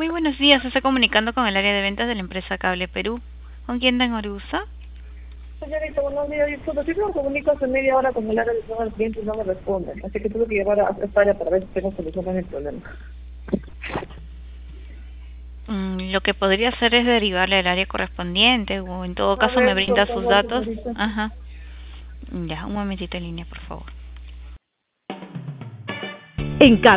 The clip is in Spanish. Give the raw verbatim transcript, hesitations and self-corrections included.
Muy buenos días, se está comunicando con el área de ventas de la empresa Cable Perú. ¿Con quién tengo el gusto? Señorita, buenos días. Disculpa, si me comunico hace media hora con el área de atención al cliente y no me responden. Así que tuve que llevar a esta área para ver si tengo solución a mi problema. Mm, lo que podría hacer es derivarle al área correspondiente o en todo A caso me ver, por brinda sus favor, datos. señorita. Ajá. Ya, un momentito en línea, por favor. En